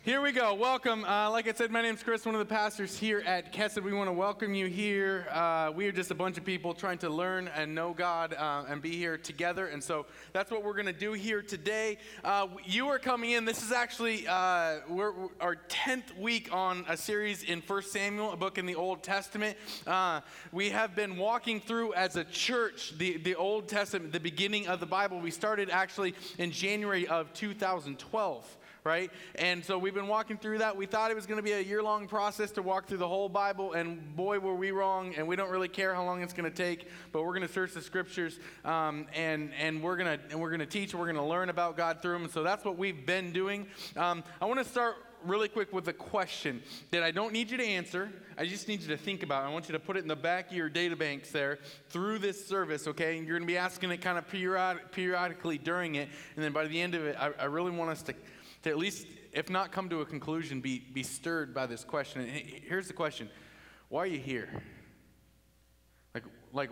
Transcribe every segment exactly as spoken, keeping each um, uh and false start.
Here we go. Welcome. Uh, like I said, my name's Chris, one of the pastors here at Kesed. We want to welcome you here. Uh, we are just a bunch of people trying to learn and know God uh, and be here together. And so that's what we're going to do here today. Uh, you are coming in. This is actually uh, we're, we're our tenth week on a series in First Samuel, a book in the Old Testament. Uh, we have been walking through as a church the, the Old Testament, the beginning of the Bible. We started actually in January of two thousand twelve. Right? And so we've been walking through that. We thought it was going to be a year-long process to walk through the whole Bible, and boy, were we wrong, and we don't really care how long it's going to take, but we're going to search the scriptures, um, and, and we're going to and we're going to teach, and we're going to learn about God through them, and so that's what we've been doing. Um, I want to start really quick with a question that I don't need you to answer. I just need you to think about. I want you to put it in the back of your data banks there through this service, okay? And you're going to be asking it kind of period, periodically during it, and then by the end of it, I, I really want us to to at least, if not come to a conclusion, be, be stirred by this question. And here's the question. Why are you here? Like, like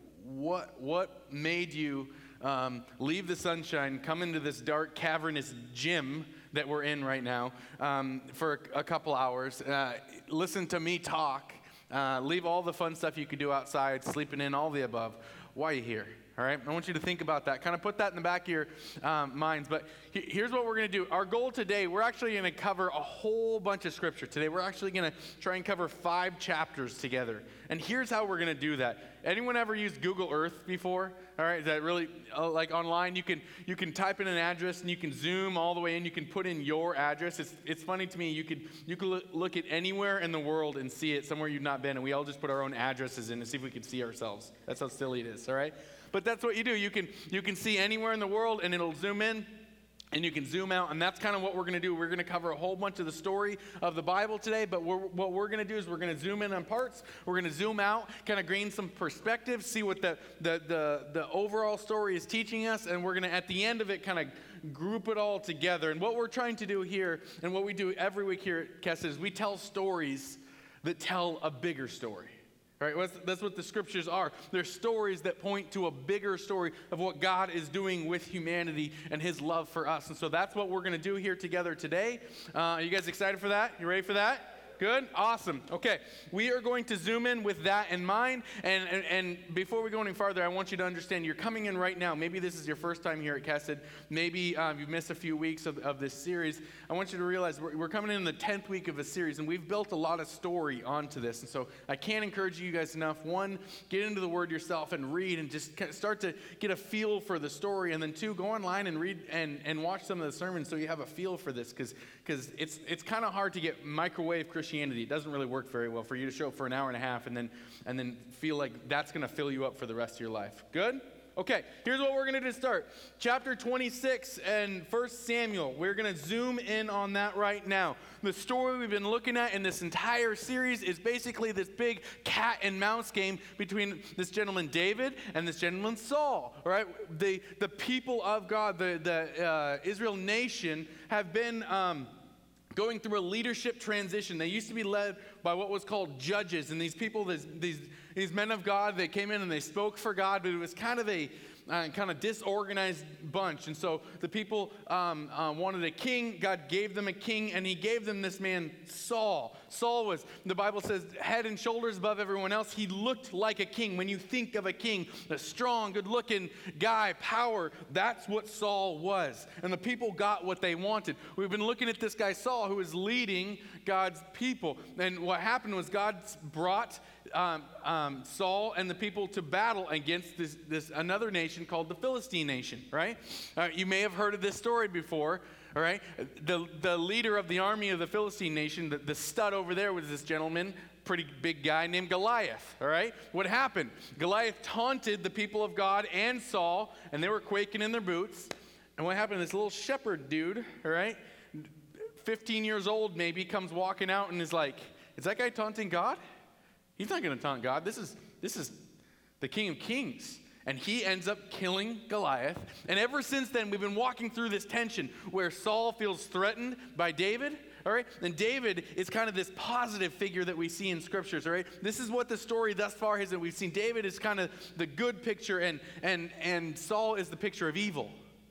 what, what made you um, leave the sunshine, come into this dark, cavernous gym that we're in right now um, for a, a couple hours, uh, listen to me talk, uh, leave all the fun stuff you could do outside, sleeping in, all the above. Why are you here? All right, I want you to think about that. Kind of put that in the back of your um, minds. But he- here's what we're going to do. Our goal today, we're actually going to cover a whole bunch of scripture today. We're actually going to try and cover five chapters together. And here's how we're going to do that. Anyone ever used Google Earth before? All right, is that really, uh, like online, you can you can type in an address and you can zoom all the way in. You can put in your address. It's it's funny to me. You could you could look, look at anywhere in the world and see it somewhere you've not been, and we all just put our own addresses in to see if we could see ourselves. That's how silly it is. All right. But that's what you do. You can you can see anywhere in the world, and it'll zoom in, and you can zoom out, and that's kind of what we're going to do. We're going to cover a whole bunch of the story of the Bible today, but we're, what we're going to do is we're going to zoom in on parts. We're going to zoom out, kind of gain some perspective, see what the, the, the, the overall story is teaching us, and we're going to, at the end of it, kind of group it all together. And what we're trying to do here, and what we do every week here at Kesed, is we tell stories that tell a bigger story. Right? That's, that's what the scriptures are. They're stories that point to a bigger story of what God is doing with humanity and his love for us. And so that's what we're going to do here together today. Uh, are you guys excited for that? You ready for that? Good? Awesome. Okay. We are going to zoom in with that in mind. And, and, and before we go any farther, I want you to understand you're coming in right now. Maybe this is your first time here at Kesed. Maybe um, you've missed a few weeks of, of this series. I want you to realize we're, we're coming in the tenth week of a series, and we've built a lot of story onto this. And so I can't encourage you guys enough. One, get into the Word yourself and read and just kind of start to get a feel for the story. And then two, go online and read and, and watch some of the sermons so you have a feel for this, because because it's, it's kind of hard to get microwave Christianity. It doesn't really work very well for you to show up for an hour and a half and then and then feel like that's going to fill you up for the rest of your life. Good? Okay, here's what we're going to do to start. Chapter twenty-six and First Samuel. We're going to zoom in on that right now. The story we've been looking at in this entire series is basically this big cat and mouse game between this gentleman David and this gentleman Saul. All right? The, the people of God, the, the uh, Israel nation, have been Um, going through a leadership transition. They used to be led by what was called judges, and these people, these, these, these men of God, they came in and they spoke for God, but it was kind of a uh, kind of disorganized bunch. And so the people um, uh, wanted a king. God gave them a king, and he gave them this man, Saul. Saul was, the Bible says, head and shoulders above everyone else. He looked like a king. When you think of a king, a strong, good-looking guy, power, that's what Saul was. And the people got what they wanted. We've been looking at this guy, Saul, who is leading God's people. And what happened was God brought um, um, Saul and the people to battle against this, this another nation called the Philistine nation, right? Uh, you may have heard of this story before. All right, the the leader of the army of the Philistine nation, the, the stud over there, was this gentleman, pretty big guy named Goliath. All right, what happened? Goliath taunted the people of God and Saul, and they were quaking in their boots. And what happened? This little shepherd dude, all right, fifteen years old maybe, comes walking out and is like, "Is that guy taunting God? He's not going to taunt God. This is this is the King of Kings." And he ends up killing Goliath. And ever since then, we've been walking through this tension where Saul feels threatened by David, all right? And David is kind of this positive figure that we see in scriptures, all right? This is what the story thus far is that we've seen. David is kind of the good picture, and and and Saul is the picture of evil.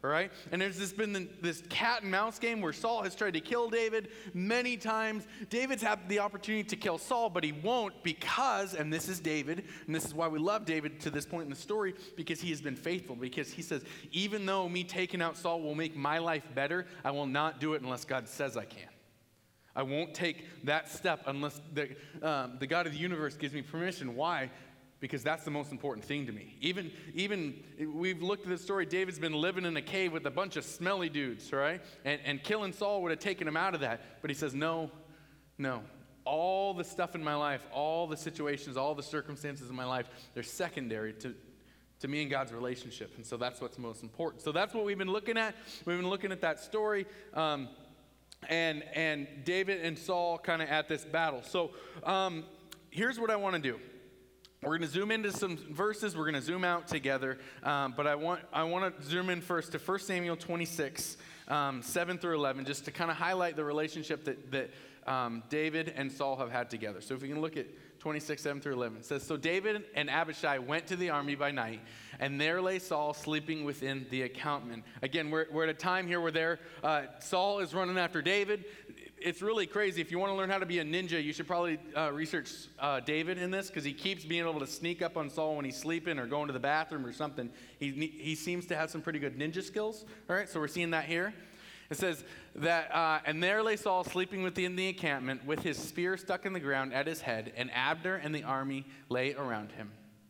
All right? And there's this been this cat and mouse game where Saul has tried to kill David many times. David's had the opportunity to kill Saul, but he won't because, and this is David, and this is why we love David to this point in the story, because he has been faithful. Because he says, even though me taking out Saul will make my life better, I will not do it unless God says I can. I won't take that step unless the, um, the God of the universe gives me permission. Why? Because that's the most important thing to me. Even, even we've looked at this story, David's been living in a cave with a bunch of smelly dudes, right? And, and killing Saul would have taken him out of that. But he says, no, no. All the stuff in my life, all the situations, all the circumstances in my life, they're secondary to, to me and God's relationship. And so that's what's most important. So that's what we've been looking at. We've been looking at that story. Um, and, and David and Saul kind of at this battle. So um, here's what I want to do. We're going to zoom into some verses. We're going to zoom out together. Um, but I want I want to zoom in first to First Samuel twenty-six, um, seven through eleven, just to kind of highlight the relationship that, that um, David and Saul have had together. So if we can look at twenty-six, seven through eleven. It says, so David and Abishai went to the army by night, and there lay Saul sleeping within the encampment. Again, we're, we're at a time here where there, uh, Saul is running after David. It's really crazy. If you want to learn how to be a ninja, you should probably uh, research uh, David in this, because he keeps being able to sneak up on Saul when he's sleeping or going to the bathroom or something. He, he seems to have some pretty good ninja skills. All right, so we're seeing that here. It says that, uh, and there lay Saul sleeping within the encampment with his spear stuck in the ground at his head, and Abner and the army lay around him.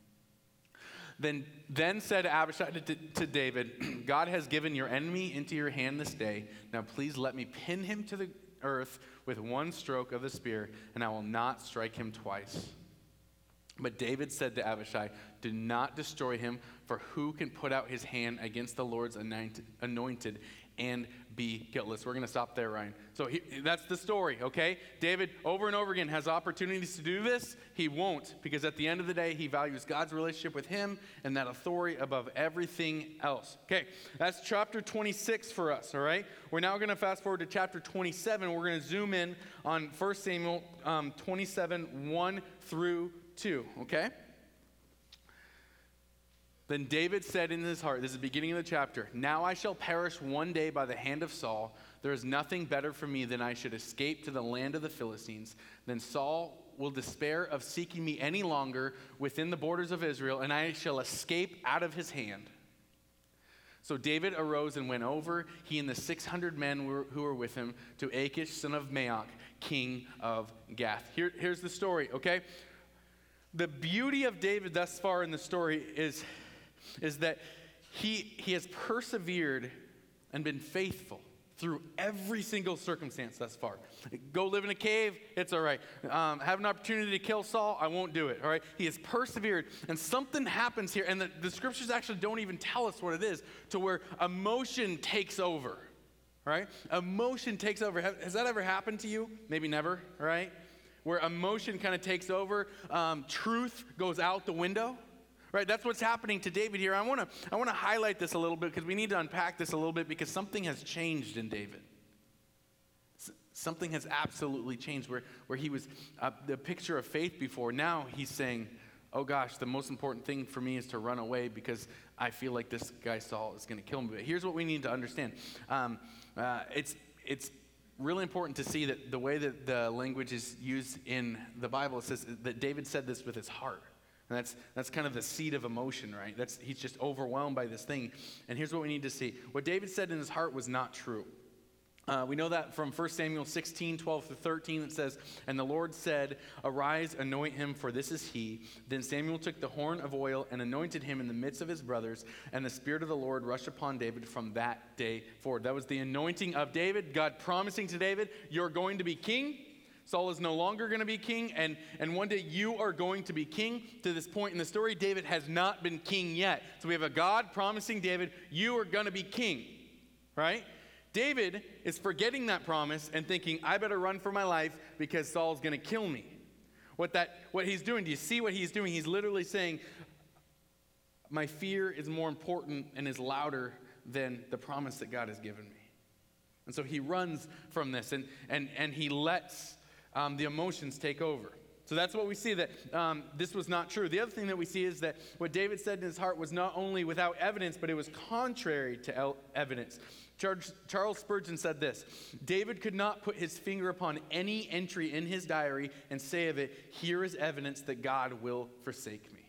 Then, then said Abishai to, to David, God has given your enemy into your hand this day. Now please let me pin him to the earth with one stroke of the spear, and I will not strike him twice. But David said to Abishai, do not destroy him, for who can put out his hand against the Lord's anointed and be guiltless? We're going to stop there, Ryan. So he, that's the story, okay? David, over and over again, has opportunities to do this. He won't, because at the end of the day, he values God's relationship with him and that authority above everything else. Okay, that's chapter twenty-six for us, all right? We're now going to fast forward to chapter twenty-seven. We're going to zoom in on First Samuel um, twenty-seven, one through two, okay? Then David said in his heart, this is the beginning of the chapter, now I shall perish one day by the hand of Saul. There is nothing better for me than I should escape to the land of the Philistines. Then Saul will despair of seeking me any longer within the borders of Israel, and I shall escape out of his hand. So David arose and went over, he and the six hundred men were, who were with him, to Achish, son of Maoch, king of Gath. Here, here's the story, okay? The beauty of David thus far in the story is... is that he, he has persevered and been faithful through every single circumstance thus far. Go live in a cave, it's all right. Um, have an opportunity to kill Saul, I won't do it, all right? He has persevered, and something happens here, and the, the scriptures actually don't even tell us what it is, to where emotion takes over, right? Emotion takes over. Has that ever happened to you? Maybe never, right? Where emotion kind of takes over, um, truth goes out the window. Right, that's what's happening to David here. I want to I want to highlight this a little bit because we need to unpack this a little bit because something has changed in David. S- something has absolutely changed where, where he was uh, the picture of faith before. Now he's saying, oh gosh, the most important thing for me is to run away because I feel like this guy Saul is going to kill me. But here's what we need to understand. Um, uh, it's it's really important to see that the way that the language is used in the Bible, it says that David said this with his heart. And that's that's kind of the seed of emotion, right? That's he's just overwhelmed by this thing. And here's what we need to see. What David said in his heart was not true. Uh, we know that from First Samuel sixteen, twelve to thirteen. It says, and the Lord said, arise, anoint him, for this is he. Then Samuel took the horn of oil and anointed him in the midst of his brothers. And the Spirit of the Lord rushed upon David from that day forward. That was the anointing of David. God promising to David, you're going to be king. Saul is no longer going to be king, and, and one day you are going to be king. To this point in the story, David has not been king yet. So we have a God promising David, you are going to be king, right? David is forgetting that promise and thinking, I better run for my life because Saul's going to kill me. What that, what he's doing, do you see what he's doing? He's literally saying, my fear is more important and is louder than the promise that God has given me. And so he runs from this, and, and, and he lets Um, the emotions take over. So that's what we see, that um, this was not true. The other thing that we see is that what David said in his heart was not only without evidence, but it was contrary to el- evidence. Charles, Charles Spurgeon said this: David could not put his finger upon any entry in his diary and say of it, "Here is evidence that God will forsake me."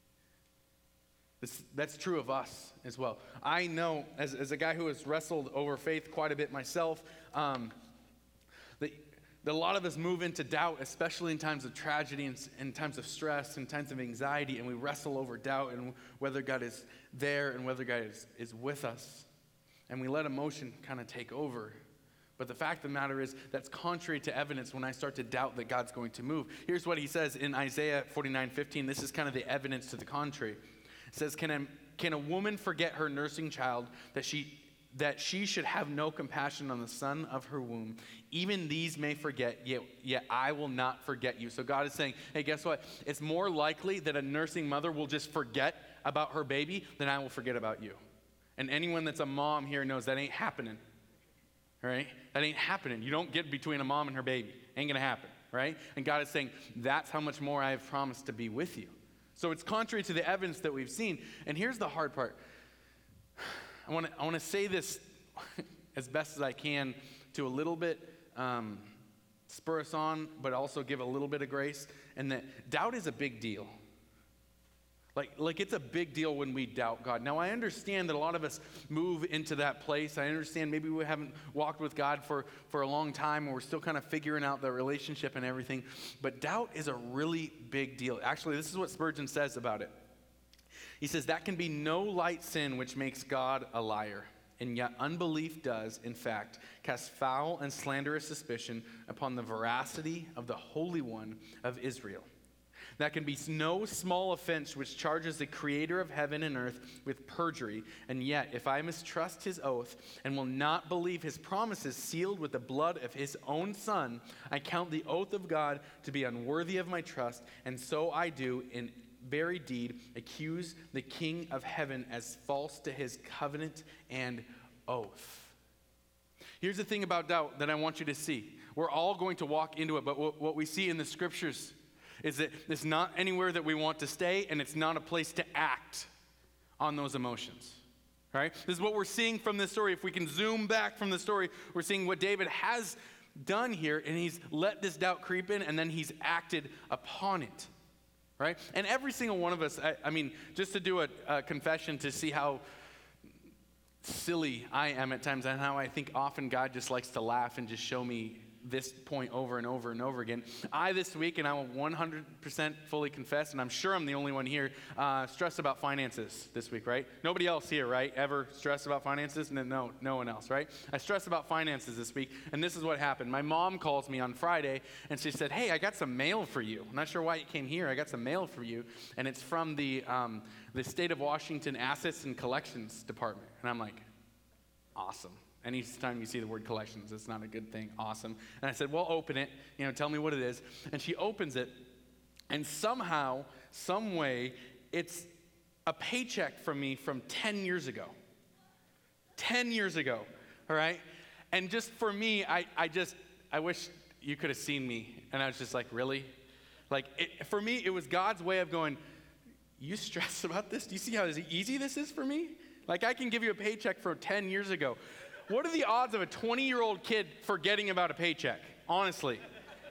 This, that's true of us as well. I know, as, as a guy who has wrestled over faith quite a bit myself, um, that, that a lot of us move into doubt, especially in times of tragedy and in times of stress and times of anxiety, and we wrestle over doubt and whether God is there and whether God is, is with us. And we let emotion kind of take over. But the fact of the matter is, that's contrary to evidence when I start to doubt that God's going to move. Here's what he says in Isaiah forty-nine fifteen. This is kind of the evidence to the contrary. It says, can a, can a woman forget her nursing child, that she, that she should have no compassion on the son of her womb? Even these may forget, yet, yet I will not forget you. So God is saying, hey, guess what? It's more likely that a nursing mother will just forget about her baby than I will forget about you. And anyone that's a mom here knows that ain't happening, right? That ain't happening. You don't get between a mom and her baby. Ain't gonna happen, right? And God is saying, that's how much more I have promised to be with you. So it's contrary to the evidence that we've seen. And here's the hard part. I want to I want to say this as best as I can to a little bit um, spur us on, but also give a little bit of grace. And that doubt is a big deal. Like, like it's a big deal when we doubt God. Now, I understand that a lot of us move into that place. I understand maybe we haven't walked with God for, for a long time, and we're still kind of figuring out the relationship and everything. But doubt is a really big deal. Actually, this is what Spurgeon says about it. He says, that can be no light sin which makes God a liar. And yet unbelief does, in fact, cast foul and slanderous suspicion upon the veracity of the Holy One of Israel. That can be no small offense which charges the creator of heaven and earth with perjury. And yet, if I mistrust his oath and will not believe his promises sealed with the blood of his own son, I count the oath of God to be unworthy of my trust, and so I do in very deed accuse the King of heaven as false to his covenant and oath. Here's the thing about doubt that I want you to see. We're all going to walk into it, but what we see in the scriptures is that it's not anywhere that we want to stay, and it's not a place to act on those emotions, right? This is what we're seeing from this story. If we can zoom back from the story, we're seeing what David has done here, and he's let this doubt creep in, and then he's acted upon it, right? And every single one of us, I, I mean, just to do a, a confession to see how silly I am at times and how I think often God just likes to laugh and just show me this point over and over and over again. I, this week, and I will one hundred percent fully confess, and I'm sure I'm the only one here, uh, stressed about finances this week, right? Nobody else here, right? Ever stressed about finances? No, no, no one else, right? I stressed about finances this week, and this is what happened. My mom calls me on Friday, and she said, hey, I got some mail for you. I'm not sure why you came here. I got some mail for you, and it's from the, um, the State of Washington Assets and Collections Department. And I'm like, awesome. Anytime you see the word collections, it's not a good thing. Awesome. And I said, well, open it. You know, tell me what it is. And she opens it, and somehow, some way, it's a paycheck from me from ten years ago. ten years ago, all right? And just for me, I, I just, I wish you could have seen me. And I was just like, really? Like, it, for me, it was God's way of going, you stress about this? Do you see how easy this is for me? Like, I can give you a paycheck from ten years ago. What are the odds of a twenty-year-old kid forgetting about a paycheck? Honestly.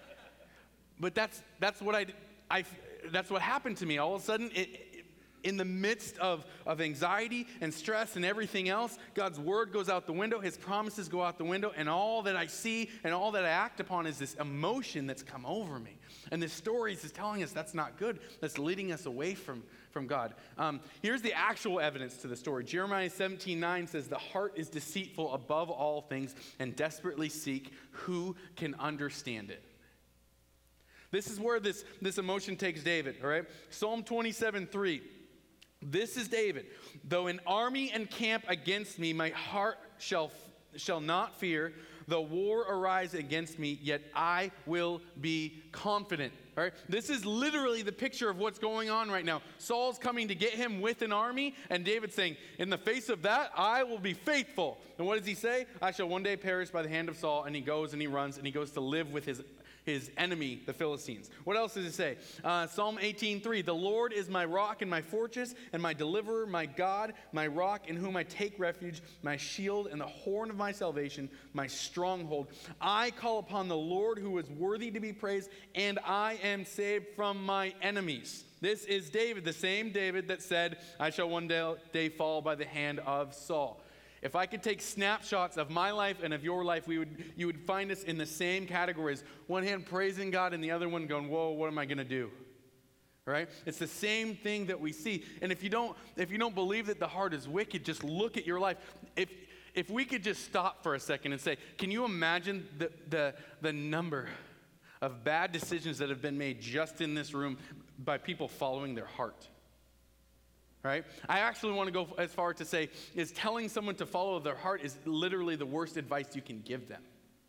But that's that's what I, I that's what happened to me. All of a sudden, it, it, in the midst of, of anxiety and stress and everything else, God's word goes out the window, his promises go out the window, and all that I see and all that I act upon is this emotion that's come over me. And this story is telling us that's not good. That's leading us away from, from God. Um, here's the actual evidence to the story. Jeremiah seventeen nine says, the heart is deceitful above all things and desperately seek who can understand it. This is where this, this emotion takes David, all right? Psalm twenty-seven three. This is David. Though an army encamp against me, my heart shall, shall not fear. Though war arise against me, yet I will be confident. All right, this is literally the picture of what's going on right now. Saul's coming to get him with an army, and David's saying, in the face of that, I will be faithful. And what does he say? I shall one day perish by the hand of Saul. And he goes and he runs and he goes to live with his his enemy, the Philistines. What else does it say? Uh, Psalm eighteen three, the Lord is my rock and my fortress and my deliverer, my God, my rock in whom I take refuge, my shield and the horn of my salvation, my stronghold. I call upon the Lord who is worthy to be praised, and I am saved from my enemies. This is David, the same David that said, I shall one day, day fall by the hand of Saul. If I could take snapshots of my life and of your life, we would you would find us in the same categories. One hand praising God and the other one going, whoa, what am I going to do? Right? It's the same thing that we see. And if you don't if you don't believe that the heart is wicked, just look at your life. If if we could just stop for a second and say, can you imagine the the, the number of bad decisions that have been made just in this room by people following their heart? Right? I actually want to go as far to say is telling someone to follow their heart is literally the worst advice you can give them.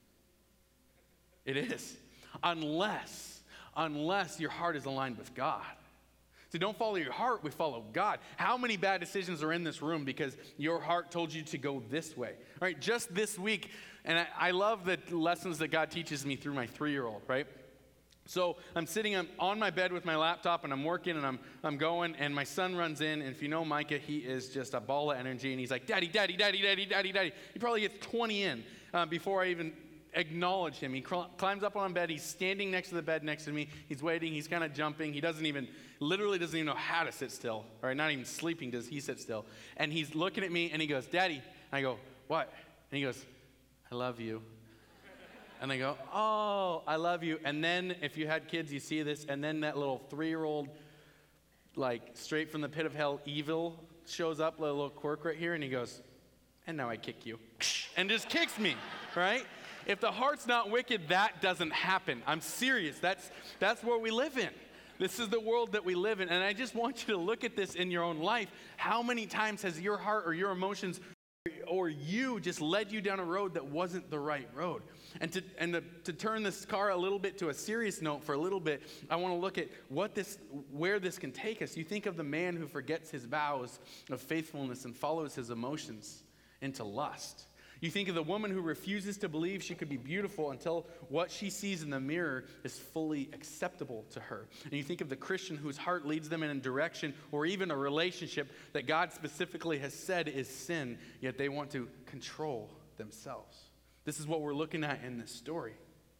It is. Unless, unless your heart is aligned with God. So don't follow your heart, we follow God. How many bad decisions are in this room because your heart told you to go this way? All right, just this week, and I, I love the lessons that God teaches me through my three-year-old, right? So I'm sitting on my bed with my laptop and I'm working and I'm I'm going and my son runs in, and if you know Micah, he is just a ball of energy and he's like, daddy, daddy, daddy, daddy, daddy, daddy. He probably gets twenty in uh, before I even acknowledge him. He cl- climbs up on bed, he's standing next to the bed next to me, he's waiting, he's kind of jumping, he doesn't even, literally doesn't even know how to sit still, right? Not even sleeping does he sit still. And he's looking at me and he goes, daddy, and I go, what? And he goes, I love you. And they go, oh, I love you. And then if you had kids, you see this. And then that little three-year-old, like straight from the pit of hell, evil shows up, a little quirk right here. And he goes, and now I kick you. And just kicks me, right? If the heart's not wicked, that doesn't happen. I'm serious. That's, that's where we live in. This is the world that we live in. And I just want you to look at this in your own life. How many times has your heart or your emotions or you just led you down a road that wasn't the right road? And to and to, to turn this car a little bit to a serious note for a little bit, I want to look at what this, where this can take us. You think of the man who forgets his vows of faithfulness and follows his emotions into lust. You think of the woman who refuses to believe she could be beautiful until what she sees in the mirror is fully acceptable to her. And you think of the Christian whose heart leads them in a direction or even a relationship that God specifically has said is sin, yet they want to control themselves. This is what we're looking at in this story.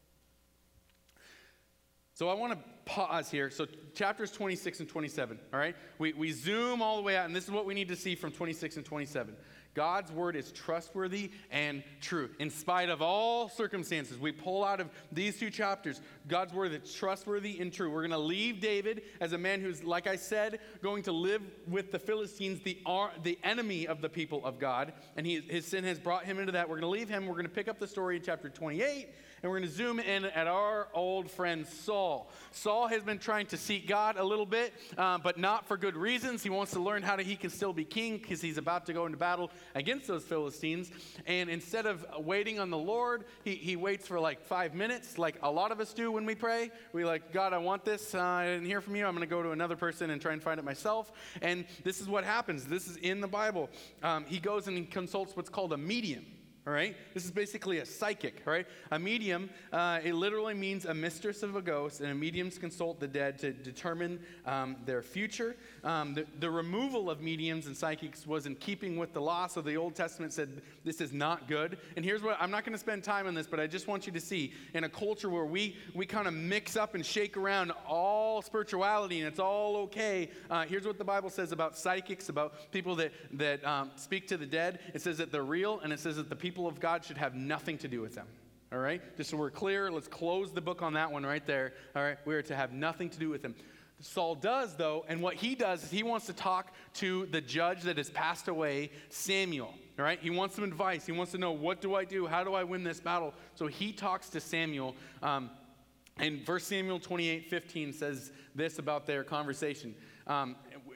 So I want to pause here. So chapters twenty-six and twenty-seven, all right? We, we zoom all the way out, and this is what we need to see from twenty-six and twenty-seven. God's word is trustworthy and true. In spite of all circumstances, we pull out of these two chapters, God's word is trustworthy and true. We're going to leave David as a man who's, like I said, going to live with the Philistines, the, the enemy of the people of God. And he, his sin has brought him into that. We're going to leave him. We're going to pick up the story in chapter twenty-eight. And we're going to zoom in at our old friend Saul. Saul has been trying to seek God a little bit, uh, but not for good reasons. He wants to learn how to, he can still be king because he's about to go into battle against those Philistines. And instead of waiting on the Lord, he, he waits for like five minutes, like a lot of us do when we pray. We like, God, I want this. Uh, I didn't hear from you. I'm going to go to another person and try and find it myself. And this is what happens. This is in the Bible. Um, he goes and he consults what's called a medium. All right? This is basically a psychic, all right? A medium, uh, it literally means a mistress of a ghost, and a mediums consult the dead to determine um, their future. Um, the, the removal of mediums and psychics was in keeping with the law, so the Old Testament said this is not good. And here's what, I'm not going to spend time on this, but I just want you to see, in a culture where we, we kind of mix up and shake around all spirituality and it's all okay, uh, here's what the Bible says about psychics, about people that, that um, speak to the dead. It says that they're real, and it says that the people of God should have nothing to do with them. All right? Just so we're clear, let's close the book on that one right there. All right? We are to have nothing to do with them. Saul does, though, and what he does is he wants to talk to the judge that has passed away, Samuel. All right? He wants some advice. He wants to know, what do I do? How do I win this battle? So he talks to Samuel. Um, and First Samuel twenty-eight fifteen says this about their conversation. Um,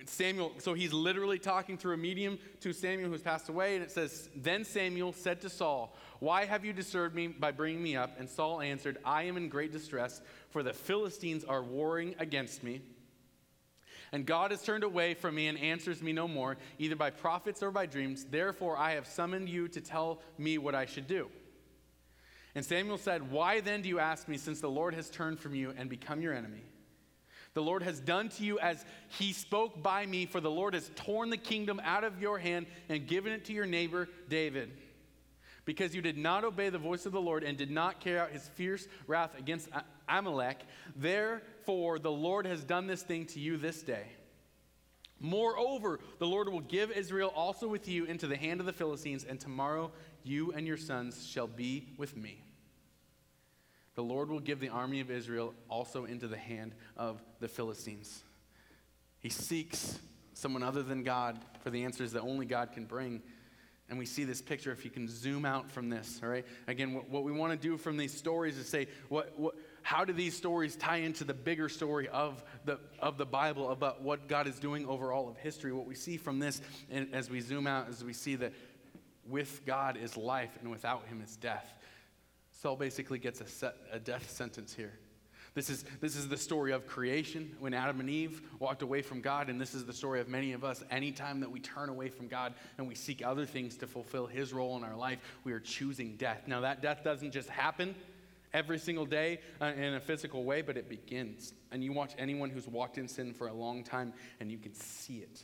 Samuel, so he's literally talking through a medium to Samuel who's passed away, and it says, "Then Samuel said to Saul, 'Why have you disturbed me by bringing me up?' And Saul answered, 'I am in great distress, for the Philistines are warring against me. And God has turned away from me and answers me no more, either by prophets or by dreams. Therefore I have summoned you to tell me what I should do.' And Samuel said, 'Why then do you ask me, since the Lord has turned from you and become your enemy? The Lord has done to you as he spoke by me, for the Lord has torn the kingdom out of your hand and given it to your neighbor David. Because you did not obey the voice of the Lord and did not carry out his fierce wrath against Amalek, therefore the Lord has done this thing to you this day. Moreover, the Lord will give Israel also with you into the hand of the Philistines, and tomorrow you and your sons shall be with me. The Lord will give the army of Israel also into the hand of the Philistines.'" He seeks someone other than God for the answers that only God can bring. And we see this picture, if you can zoom out from this, all right? Again, what, what we want to do from these stories is say, what, what, how do these stories tie into the bigger story of the, of the Bible about what God is doing over all of history? What we see from this, and as we zoom out, is we see that with God is life, and without him is death. Saul basically gets a, set, a death sentence here. This is, this is the story of creation when Adam and Eve walked away from God, and this is the story of many of us. Anytime that we turn away from God and we seek other things to fulfill his role in our life, we are choosing death. Now that death doesn't just happen every single day uh, in a physical way, but it begins. And you watch anyone who's walked in sin for a long time, and you can see it.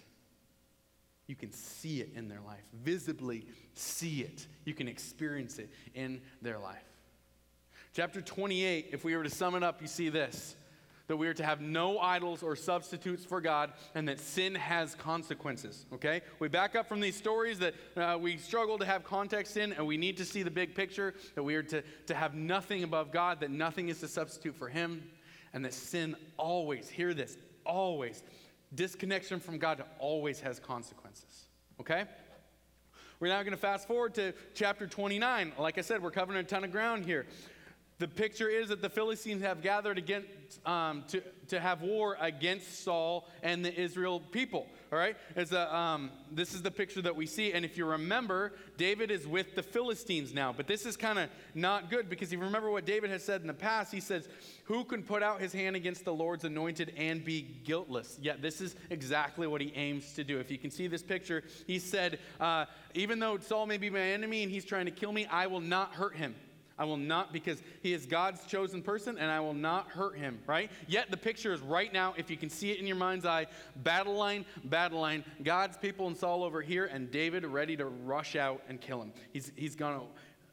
You can see it in their life, visibly see it. You can experience it in their life. Chapter twenty-eight, if we were to sum it up, you see this: that we are to have no idols or substitutes for God, and that sin has consequences, okay? We back up from these stories that uh, we struggle to have context in, and we need to see the big picture, that we are to, to have nothing above God, that nothing is a substitute for him, and that sin always, hear this, always, disconnection from God always has consequences, okay? We're now going to fast forward to chapter twenty-nine. Like I said, we're covering a ton of ground here. The picture is that the Philistines have gathered against, um, to, to have war against Saul and the Israel people, all right? It's a, um, this is the picture that we see, and if you remember, David is with the Philistines now, but this is kind of not good, because if you remember what David has said in the past, he says, "Who can put out his hand against the Lord's anointed and be guiltless?" Yet this is exactly what he aims to do. If you can see this picture, he said, uh, even though Saul may be my enemy and he's trying to kill me, I will not hurt him. I will not, because he is God's chosen person, and I will not hurt him, right? Yet the picture is right now, if you can see it in your mind's eye, battle line, battle line, God's people and Saul over here, and David ready to rush out and kill him. He's, he's gone,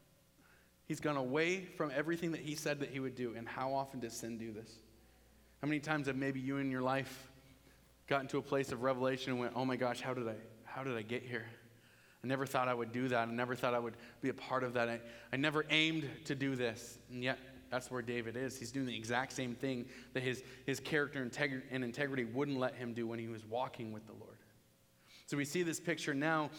he's gone away from everything that he said that he would do. And how often does sin do this? How many times have maybe you in your life gotten to a place of revelation and went, "Oh my gosh, how did I, how did I get here? I never thought I would do that. I never thought I would be a part of that. I, I never aimed to do this." And yet, that's where David is. He's doing the exact same thing that his, his character and integrity wouldn't let him do when he was walking with the Lord. So we see this picture now.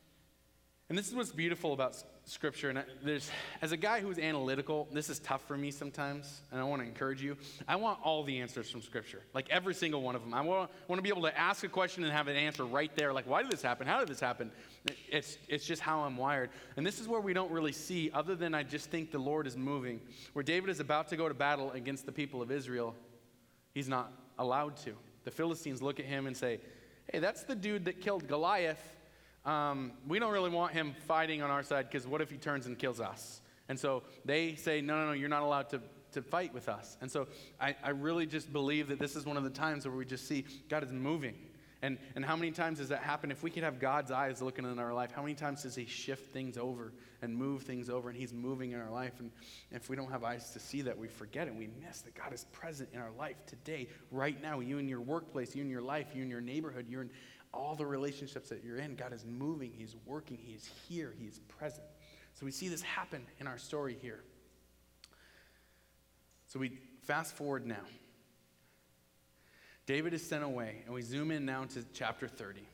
And this is what's beautiful about Scripture. And there's, as a guy who's analytical, this is tough for me sometimes, and I want to encourage you. I want all the answers from Scripture, like every single one of them. I want, want to be able to ask a question and have an answer right there, like, why did this happen? How did this happen? It's, it's just how I'm wired. And this is where we don't really see, other than I just think the Lord is moving, where David is about to go to battle against the people of Israel. He's not allowed to. The Philistines look at him and say, "Hey, that's the dude that killed Goliath. Um, we don't really want him fighting on our side, because what if he turns and kills us?" And so they say, no, no, no, you're not allowed to, to fight with us. And so I, I really just believe that this is one of the times where we just see God is moving. And, and how many times does that happen? If we could have God's eyes looking in our life, how many times does he shift things over and move things over, and he's moving in our life? And if we don't have eyes to see that, we forget it. We miss that God is present in our life today, right now. You in your workplace, you in your life, you in your neighborhood, you're in all the relationships that you're in. God is moving, he's working, he is here, he is present. So we see this happen in our story here. So we fast forward now. David is sent away, and we zoom in now to chapter thirty.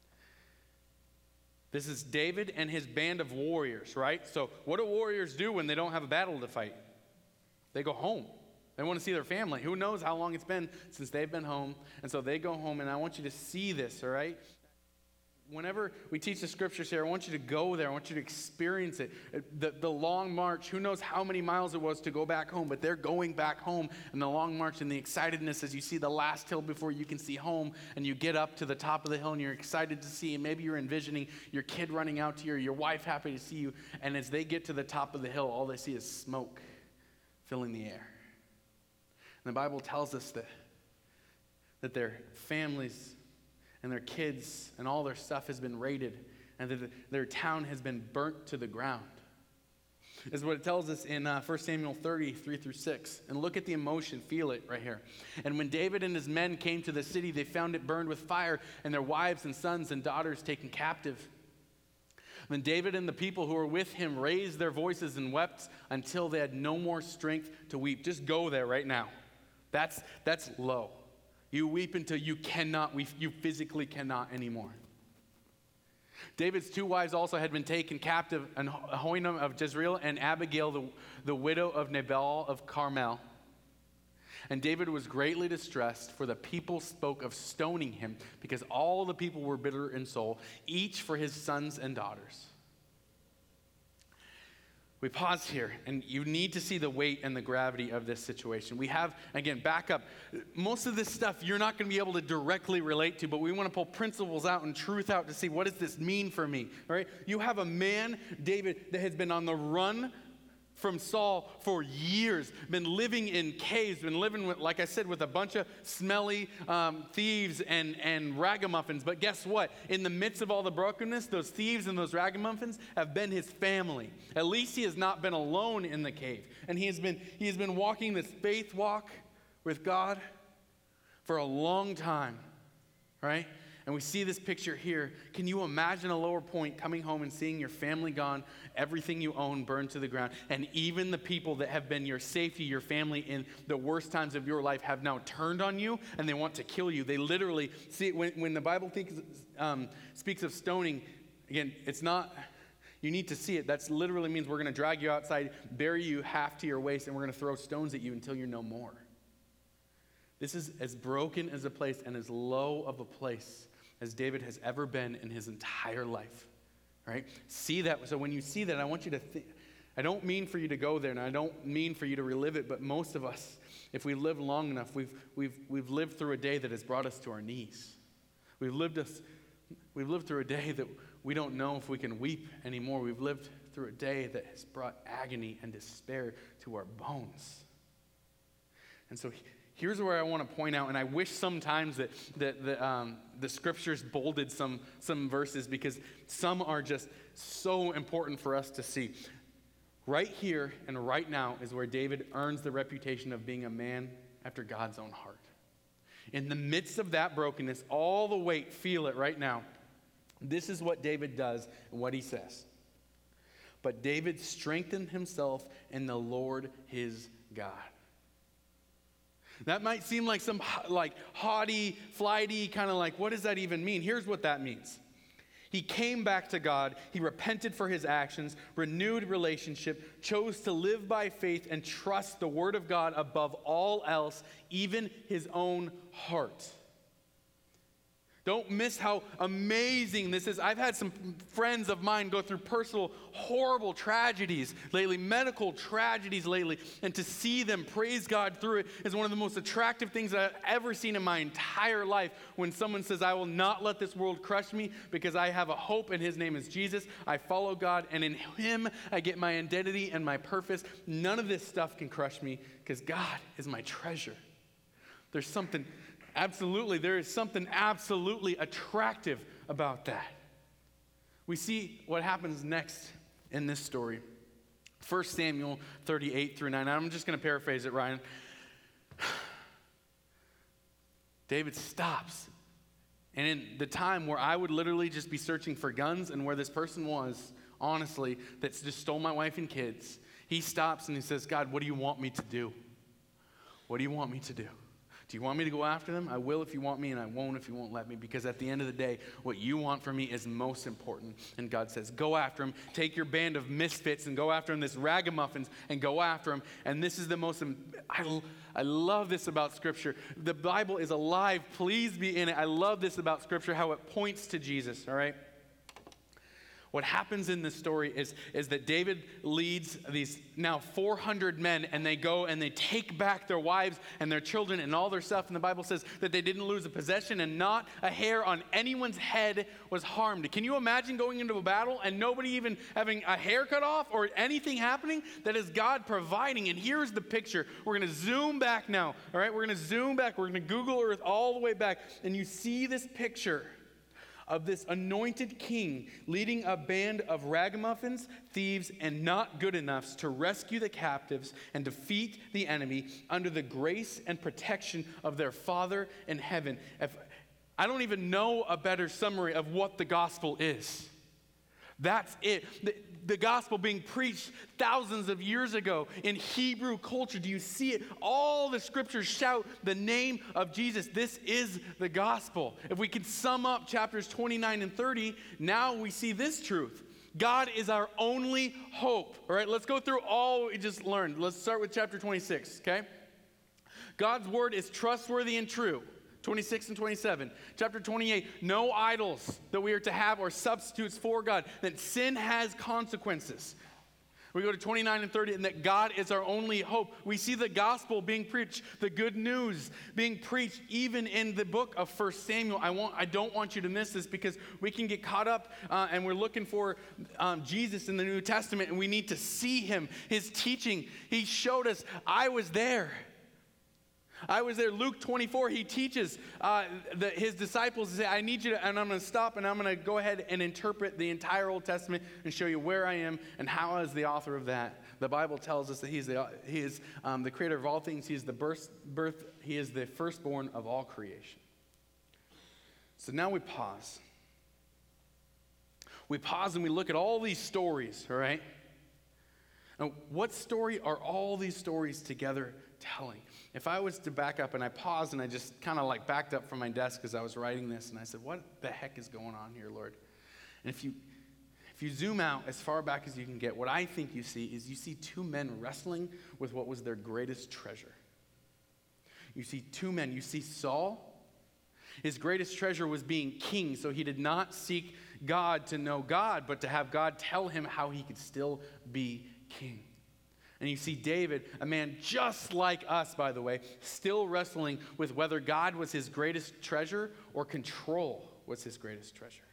This is David and his band of warriors, right? So what do warriors do when they don't have a battle to fight? They go home. They want to see their family. Who knows how long it's been since they've been home. And so they go home, and I want you to see this, all right? Whenever we teach the scriptures here, I want you to go there. I want you to experience it. The, the long march, who knows how many miles it was to go back home, but they're going back home. And the long march and the excitedness as you see the last hill before you can see home, and you get up to the top of the hill and you're excited to see, and maybe you're envisioning your kid running out to you, or your wife happy to see you. And as they get to the top of the hill, all they see is smoke filling the air. And the Bible tells us that, that their families and their kids and all their stuff has been raided, and that their town has been burnt to the ground. This is what it tells us in uh, First Samuel thirty, three through six. And look at the emotion, feel it right here. And when David and his men came to the city, they found it burned with fire, and their wives and sons and daughters taken captive. Then David and the people who were with him raised their voices and wept until they had no more strength to weep. Just go there right now. That's, that's low. You weep until you cannot, you physically cannot anymore. David's two wives also had been taken captive, Ahinoam of Jezreel and Abigail, the, the widow of Nabal of Carmel. And David was greatly distressed, for the people spoke of stoning him, because all the people were bitter in soul, each for his sons and daughters. We pause here, and you need to see the weight and the gravity of this situation. We have, again, back up. Most of this stuff you're not going to be able to directly relate to, but we want to pull principles out and truth out to see, what does this mean for me? All right? You have a man, David, that has been on the run from Saul for years, been living in caves, been living, with, like I said, with a bunch of smelly um, thieves and, and ragamuffins. But guess what? In the midst of all the brokenness, those thieves and those ragamuffins have been his family. At least he has not been alone in the cave. And he has been, he has been walking this faith walk with God for a long time, right? And we see this picture here. Can you imagine a lower point coming home and seeing your family gone, everything you own burned to the ground, and even the people that have been your safety, your family in the worst times of your life have now turned on you and they want to kill you. They literally, see, when, when the Bible thinks, um, speaks of stoning, again, it's not, you need to see it. That literally means we're going to drag you outside, bury you half to your waist, and we're going to throw stones at you until you're no more. This is as broken as a place and as low of a place as David has ever been in his entire life, right? See that. So when you see that, I want you to think, I don't mean for you to go there, and I don't mean for you to relive it, but most of us, if we live long enough, we've, we've, we've lived through a day that has brought us to our knees. We've lived, us, we've lived through a day that we don't know if we can weep anymore. We've lived through a day that has brought agony and despair to our bones. And so here's where I want to point out, and I wish sometimes that, that the, um, the scriptures bolded some, some verses, because some are just so important for us to see. Right here and right now is where David earns the reputation of being a man after God's own heart. In the midst of that brokenness, all the weight, feel it right now. This is what David does and what he says. But David strengthened himself in the Lord his God. That might seem like some like haughty, flighty, kind of like, what does that even mean? Here's what that means. He came back to God. He repented for his actions, renewed relationship, chose to live by faith and trust the word of God above all else, even his own heart. Don't miss how amazing this is. I've had some friends of mine go through personal, horrible tragedies lately, medical tragedies lately, and to see them praise God through it is one of the most attractive things that I've ever seen in my entire life. When someone says, I will not let this world crush me because I have a hope and his name is Jesus. I follow God, and in him I get my identity and my purpose. None of this stuff can crush me because God is my treasure. There's something... Absolutely, there is something absolutely attractive about that. We see what happens next in this story. First Samuel thirty-eight through nine. I'm just going to paraphrase it, Ryan. David stops. And in the time where I would literally just be searching for guns, and where this person was, honestly, that just stole my wife and kids, he stops and he says, God, what do you want me to do? What do you want me to do? Do you want me to go after them? I will if you want me, and I won't if you won't let me, because at the end of the day, what you want from me is most important. And God says, go after them. Take your band of misfits and go after them, this ragamuffins, and go after them. And this is the most, I, I love this about Scripture. The Bible is alive. Please be in it. I love this about Scripture, how it points to Jesus, all right? What happens in this story is, is that David leads these now four hundred men, and they go and they take back their wives and their children and all their stuff. And the Bible says that they didn't lose a possession, and not a hair on anyone's head was harmed. Can you imagine going into a battle and nobody even having a hair cut off or anything happening? That is God providing. And here's the picture. We're going to zoom back now. All right, we're going to zoom back. We're going to Google Earth all the way back. And you see this picture of this anointed king leading a band of ragamuffins, thieves, and not good enoughs to rescue the captives and defeat the enemy under the grace and protection of their Father in heaven. If, I don't even know a better summary of what the gospel is. That's it. The, the gospel being preached thousands of years ago in Hebrew culture. Do you see it? All the scriptures shout the name of Jesus. This is the gospel. If we could sum up chapters twenty-nine and thirty, now we see this truth. God is our only hope. All right, let's go through all we just learned. Let's start with chapter twenty-six, okay? God's word is trustworthy and true. twenty-six and twenty-seven. Chapter twenty-eight, no idols that we are to have or substitutes for God, that sin has consequences. We go to twenty-nine and thirty, and that God is our only hope. We see the gospel being preached, the good news being preached, even in the book of First Samuel. I want, I don't want you to miss this, because we can get caught up uh, and we're looking for um, Jesus in the New Testament, and we need to see him, his teaching. He showed us, I was there. I was there. Luke twenty-four, he teaches uh, the, his disciples to say, I need you to, and I'm going to stop and I'm going to go ahead and interpret the entire Old Testament and show you where I am and how as the author of that. The Bible tells us that he's the, he is um, the creator of all things. He is the birth, birth, he is the firstborn of all creation. So now we pause. We pause and we look at all these stories, all right? Now, what story are all these stories together telling? If I was to back up, and I paused and I just kind of like backed up from my desk as I was writing this, and I said, what the heck is going on here, Lord? And if you if you zoom out as far back as you can get, what I think you see is you see two men wrestling with what was their greatest treasure. You see two men. You see Saul. His greatest treasure was being king, so he did not seek God to know God, but to have God tell him how he could still be king. And you see David, a man just like us, by the way, still wrestling with whether God was his greatest treasure or control was his greatest treasure.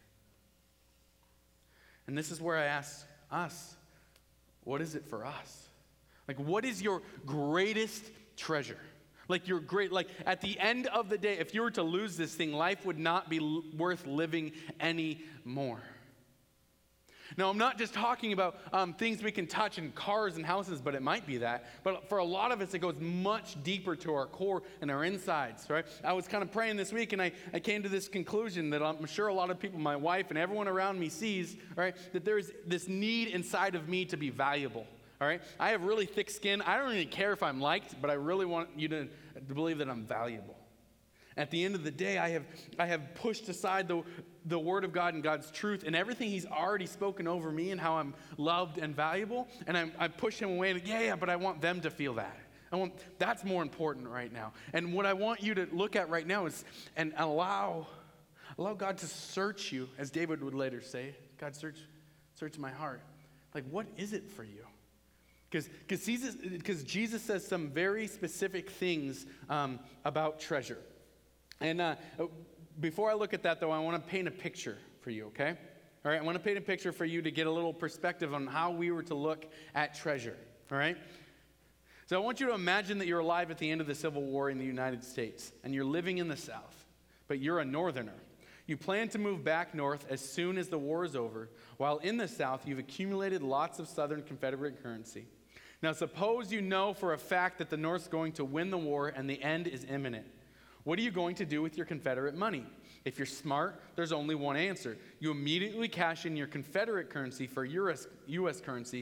And this is where I ask us, what is it for us? Like, what is your greatest treasure? Like, your great, like, at the end of the day, if you were to lose this thing, life would not be l- worth living anymore. Now, I'm not just talking about um, things we can touch in cars and houses, but it might be that. But for a lot of us, it goes much deeper to our core and our insides, right? I was kind of praying this week, and I, I came to this conclusion that I'm sure a lot of people, my wife and everyone around me sees, right, that there's this need inside of me to be valuable, all right? I have really thick skin. I don't really care if I'm liked, but I really want you to, to believe that I'm valuable. At the end of the day, I have I have pushed aside the, the Word of God and God's truth and everything He's already spoken over me and how I'm loved and valuable, and I'm, I push Him away, and yeah, yeah, but I want them to feel that. I want, that's more important right now. And what I want you to look at right now is, and allow, allow God to search you, as David would later say, God, search, search my heart. Like, what is it for you? Because Jesus, Jesus says some very specific things um, about treasure. And uh, before I look at that, though, I want to paint a picture for you, okay? All right, I want to paint a picture for you to get a little perspective on how we were to look at treasure, all right? So I want you to imagine that you're alive at the end of the Civil War in the United States, and you're living in the South, but you're a Northerner. You plan to move back north as soon as the war is over, while in the South, you've accumulated lots of Southern Confederate currency. Now, suppose you know for a fact that the North's going to win the war and the end is imminent. What are you going to do with your Confederate money? If you're smart, there's only one answer. You immediately cash in your Confederate currency for U S, U S currency,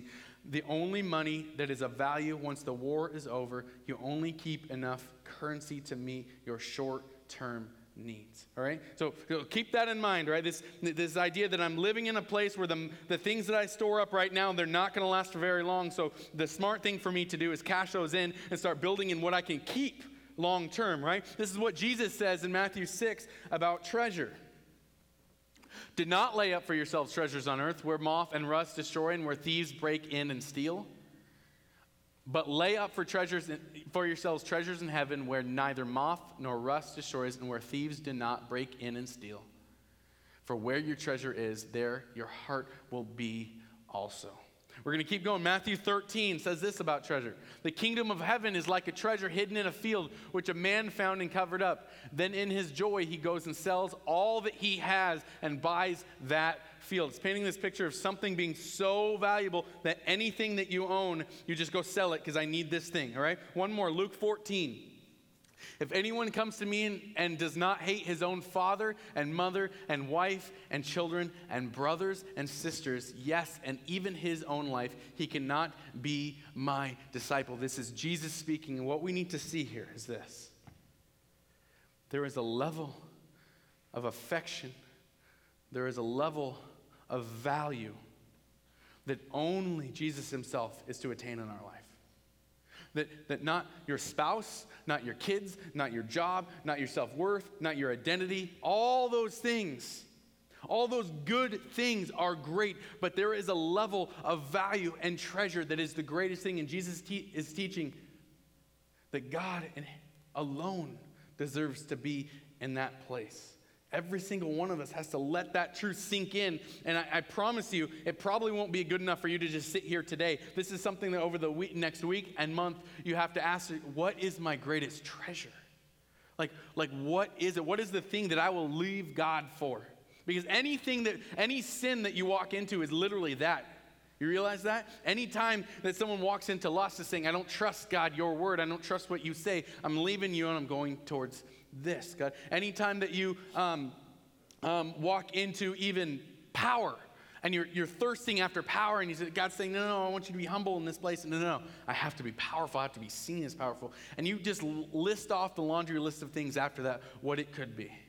the only money that is of value once the war is over, you only keep enough currency to meet your short-term needs, all right? So keep that in mind, right? This this idea that I'm living in a place where the, the things that I store up right now, they're not going to last for very long. So the smart thing for me to do is cash those in and start building in what I can keep long term, right? This is what Jesus says in Matthew six about treasure. Do not lay up for yourselves treasures on earth where moth and rust destroy and where thieves break in and steal. But lay up for treasures in, for yourselves treasures in heaven where neither moth nor rust destroys and where thieves do not break in and steal. For where your treasure is, there your heart will be also. We're going to keep going. Matthew thirteen says this about treasure. The kingdom of heaven is like a treasure hidden in a field, which a man found and covered up. Then in his joy, he goes and sells all that he has and buys that field. It's painting this picture of something being so valuable that anything that you own, you just go sell it because I need this thing, all right? One more, Luke fourteen. If anyone comes to me and, and does not hate his own father and mother and wife and children and brothers and sisters, yes, and even his own life, he cannot be my disciple. This is Jesus speaking, and what we need to see here is this. There is a level of affection, there is a level of value that only Jesus himself is to attain in our life. That, that not your spouse, not your kids, not your job, not your self-worth, not your identity, all those things, all those good things are great, but there is a level of value and treasure that is the greatest thing, and Jesus te- is teaching that God alone deserves to be in that place. Every single one of us has to let that truth sink in. And I, I promise you, it probably won't be good enough for you to just sit here today. This is something that over the week, next week and month, you have to ask, what is my greatest treasure? Like, like what is it? What is the thing that I will leave God for? Because anything that, any sin that you walk into is literally that. You realize that? Anytime that someone walks into lust is saying, I don't trust God, your word, I don't trust what you say, I'm leaving you and I'm going towards this, God. Anytime that you um, um, walk into even power and you're, you're thirsting after power and you say, God's saying, no, no, no, I want you to be humble in this place. No, no, no, I have to be powerful. I have to be seen as powerful. And you just list off the laundry list of things after that, what it could be.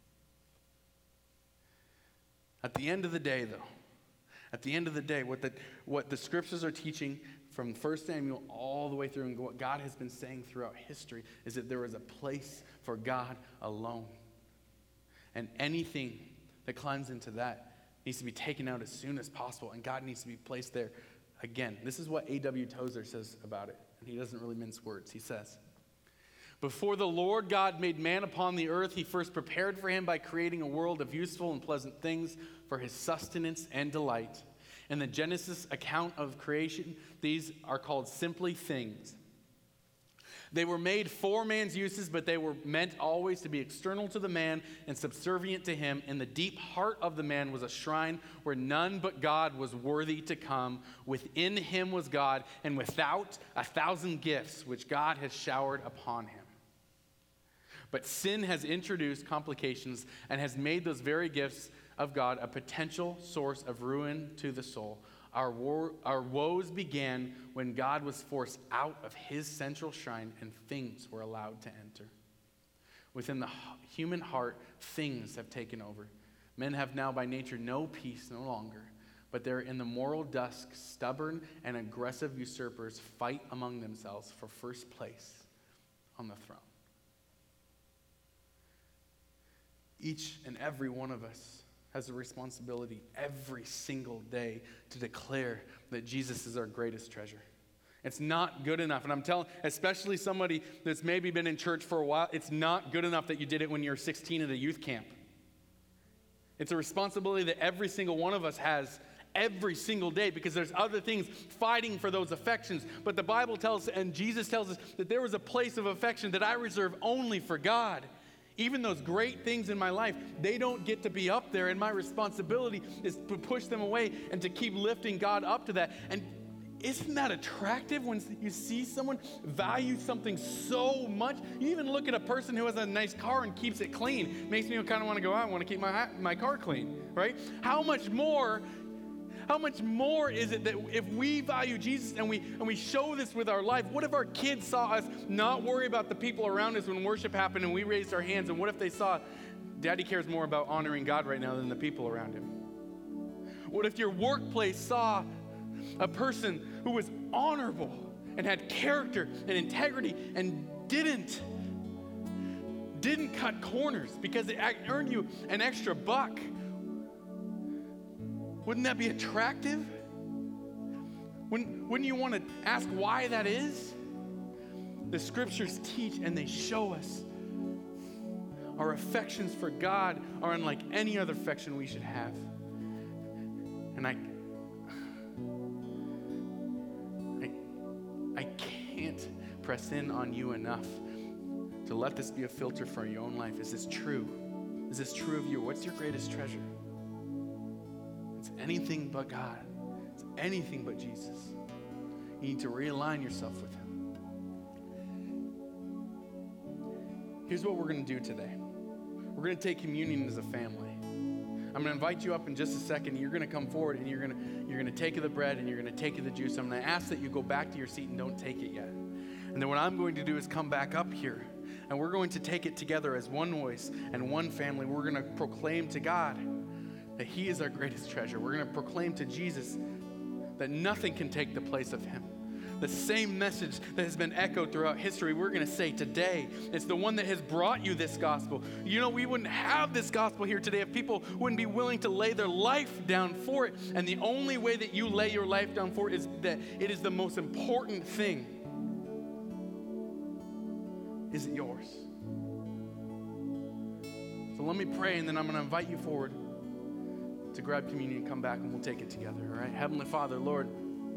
At the end of the day, though, at the end of the day, what the, what the scriptures are teaching from First Samuel all the way through and what God has been saying throughout history is that there is a place for God alone. And anything that climbs into that needs to be taken out as soon as possible, and God needs to be placed there again. This is what A W Tozer says about it, and he doesn't really mince words. He says, before the Lord God made man upon the earth, he first prepared for him by creating a world of useful and pleasant things for his sustenance and delight. In the Genesis account of creation, these are called simply things. They were made for man's uses, but they were meant always to be external to the man and subservient to him. In the deep heart of the man was a shrine where none but God was worthy to come. Within him was God, and without a thousand gifts which God has showered upon him. But sin has introduced complications and has made those very gifts of God a potential source of ruin to the soul. Our, war, our woes began when God was forced out of his central shrine and things were allowed to enter. Within the human heart, things have taken over. Men have now by nature no peace no longer, but they're in the moral dusk, stubborn and aggressive usurpers fight among themselves for first place on the throne. Each and every one of us has a responsibility every single day to declare that Jesus is our greatest treasure. It's not good enough. And I'm telling, especially somebody that's maybe been in church for a while, it's not good enough that you did it when you were sixteen at a youth camp. It's a responsibility that every single one of us has every single day because there's other things fighting for those affections. But the Bible tells, and Jesus tells us that there was a place of affection that I reserve only for God. Even those great things in my life, they don't get to be up there, and my responsibility is to push them away and to keep lifting God up to that. And isn't that attractive when you see someone value something so much? You even look at a person who has a nice car and keeps it clean. It makes me kind of want to go out and want to keep my, my car clean, right? How much more how much more is it that if we value Jesus and we and we show this with our life, what if our kids saw us not worry about the people around us when worship happened and we raised our hands, and what if they saw Daddy cares more about honoring God right now than the people around him? What if your workplace saw a person who was honorable and had character and integrity and didn't didn't cut corners because it earned you an extra buck? Wouldn't that be attractive? Wouldn't, wouldn't you want to ask why that is? The scriptures teach and they show us our affections for God are unlike any other affection we should have. And I, I, I can't press in on you enough to let this be a filter for your own life. Is this true? Is this true of you? What's your greatest treasure? It's anything but God. It's anything but Jesus. You need to realign yourself with him. Here's what we're going to do today. We're going to take communion as a family. I'm going to invite you up in just a second. You're going to come forward and you're going to you're going to take the bread and you're going to take the juice. I'm going to ask that you go back to your seat and don't take it yet. And then what I'm going to do is come back up here and we're going to take it together as one voice and one family. We're going to proclaim to God that he is our greatest treasure. We're going to proclaim to Jesus that nothing can take the place of him. The same message that has been echoed throughout history, we're going to say today. It's the one that has brought you this gospel. You know, we wouldn't have this gospel here today if people wouldn't be willing to lay their life down for it. And the only way that you lay your life down for it is that it is the most important thing. Is it yours? So let me pray, and then I'm going to invite you forward to grab communion and come back, and we'll take it together, all right? Heavenly Father, Lord,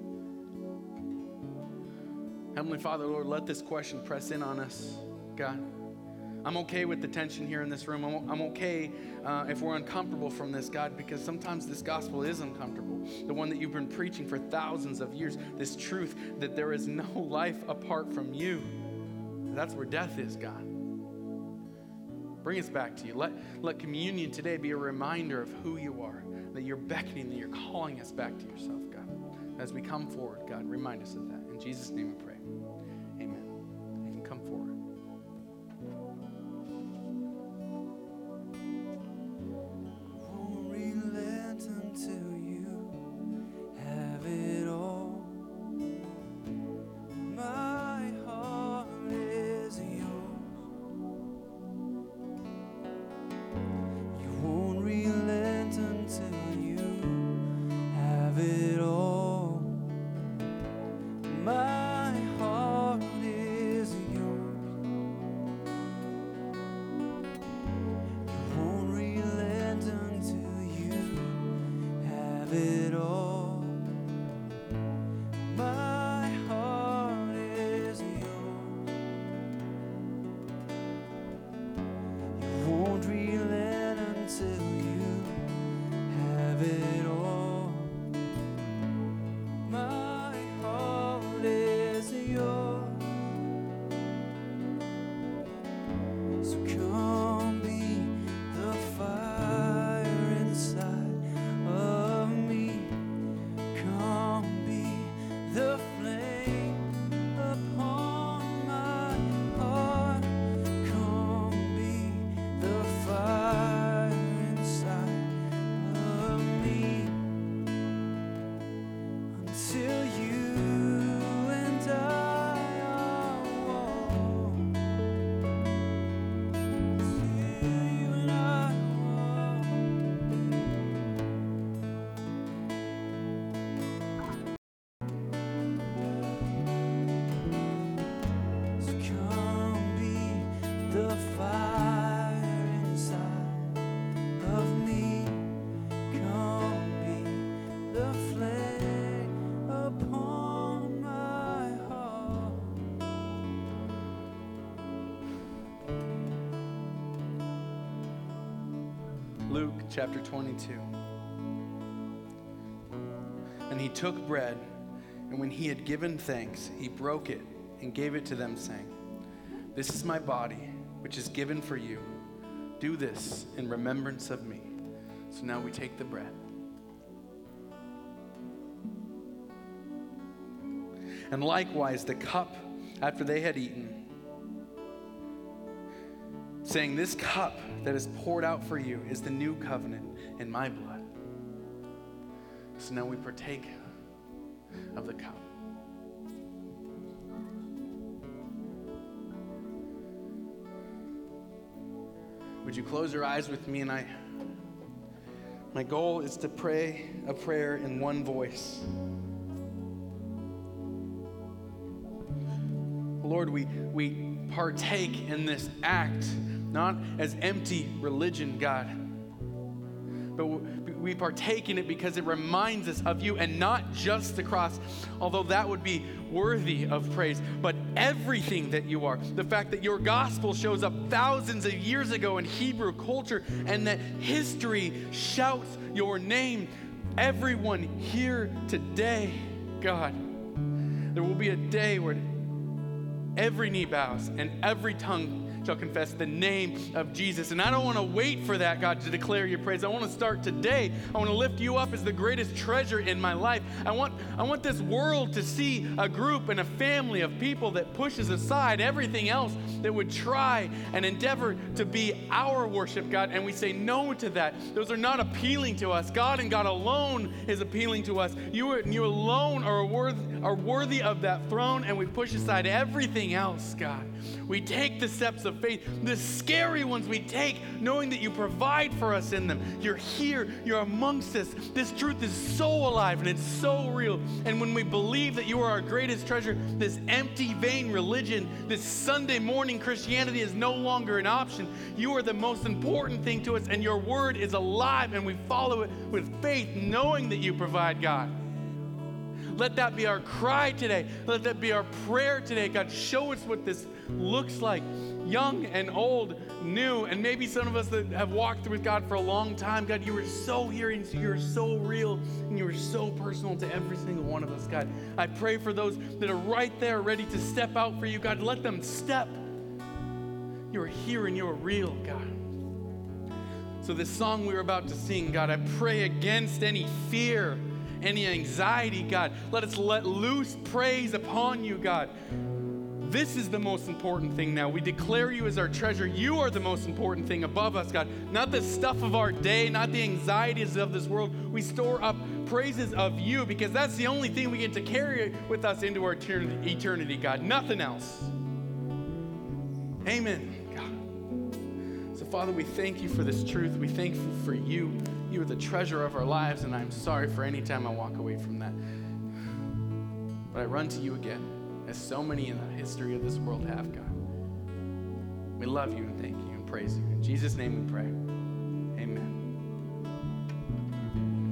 Heavenly Father, Lord, let this question press in on us, God. I'm okay with the tension here in this room. I'm, I'm okay uh, if we're uncomfortable from this, God, because sometimes this gospel is uncomfortable. The one that you've been preaching for thousands of years, this truth that there is no life apart from you. That's where death is, God. Bring us back to you. Let, let communion today be a reminder of who you are, that you're beckoning, that you're calling us back to yourself, God. As we come forward, God, remind us of that. In Jesus' name we pray. Amen. You can come forward. Won't relent until you have it all. My heart is yours. You won't relent until you have it all. My heart is yours. You won't relent until you have it all. My heart is yours. You won't relent until you have it all. My heart is yours. So come be the fire inside of me. Come be the flame upon my heart. Come be the fire inside of me. Until you and I are one. Until you and I are one. So come be the fire inside of me. Come be the flame upon my heart. Luke chapter twenty-two. And he took bread, and when he had given thanks, he broke it and gave it to them, saying, "This is my body, which is given for you. Do this in remembrance of me." So now we take the bread. And likewise the cup after they had eaten, saying, this cup that is poured out for you is the new covenant in my blood. So now we partake of the cup. Would you close your eyes with me? And I, my goal is to pray a prayer in one voice. Lord, we, we partake in this act, not as empty religion, God, but we partake in it because it reminds us of you, and not just the cross, although that would be worthy of praise, but everything that you are. The fact that your gospel shows up thousands of years ago in Hebrew culture, and that history shouts your name. Everyone here today, God, there will be a day where every knee bows and every tongue shall confess the name of Jesus. And I don't want to wait for that, God, to declare your praise. I want to start today. I want to lift you up as the greatest treasure in my life. I want, I want this world to see a group and a family of people that pushes aside everything else that would try and endeavor to be our worship, God. And we say no to that. Those are not appealing to us. God and God alone is appealing to us. You, are, you alone are worthy, are worthy of that throne, and we push aside everything else, God. We take the steps of faith, the scary ones we take, knowing that you provide for us in them. You're here, you're amongst us. This truth is so alive and it's so real. And when we believe that you are our greatest treasure, this empty, vain religion, this Sunday morning Christianity is no longer an option. You are the most important thing to us, and your word is alive, and we follow it with faith, knowing that you provide, God. Let that be our cry today. Let that be our prayer today. God, show us what this looks like, young and old, new, and maybe some of us that have walked with God for a long time. God, you are so here, and you are so real, and you are so personal to every single one of us, God. I pray for those that are right there ready to step out for you, God. Let them step. You are here and you are real, God. So this song we were about to sing, God, I pray against any fear, any anxiety, God. Let us let loose praise upon you, God. This is the most important thing now. We declare you as our treasure. You are the most important thing above us, God. Not the stuff of our day, not the anxieties of this world. We store up praises of you, because that's the only thing we get to carry with us into our eternity, God. Nothing else. Amen, God. So, Father, we thank you for this truth. We thank you for you. You are the treasure of our lives, and I'm sorry for any time I walk away from that. But I run to you again, as so many in the history of this world have, God. We love you and thank you and praise you. In Jesus' name we pray. Amen.